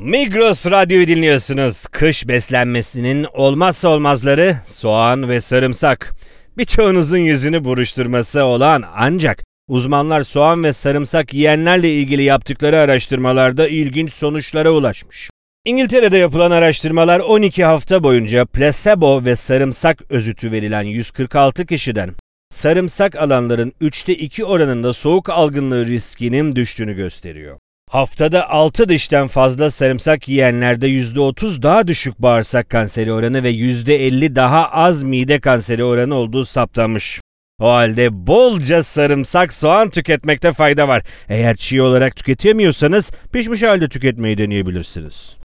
Migros Radyo'yu dinliyorsunuz. Kış beslenmesinin olmazsa olmazları soğan ve sarımsak. Birçoğunuzun yüzünü buruşturması olan ancak uzmanlar soğan ve sarımsak yiyenlerle ilgili yaptıkları araştırmalarda ilginç sonuçlara ulaşmış. İngiltere'de yapılan araştırmalar 12 hafta boyunca plasebo ve sarımsak özütü verilen 146 kişiden sarımsak alanların 3'te 2 oranında soğuk algınlığı riskinin düştüğünü gösteriyor. Haftada 6 dişten fazla sarımsak yiyenlerde %30 daha düşük bağırsak kanseri oranı ve %50 daha az mide kanseri oranı olduğu saptanmış. O halde bolca sarımsak, soğan tüketmekte fayda var. Eğer çiğ olarak tüketemiyorsanız pişmiş halde tüketmeyi deneyebilirsiniz.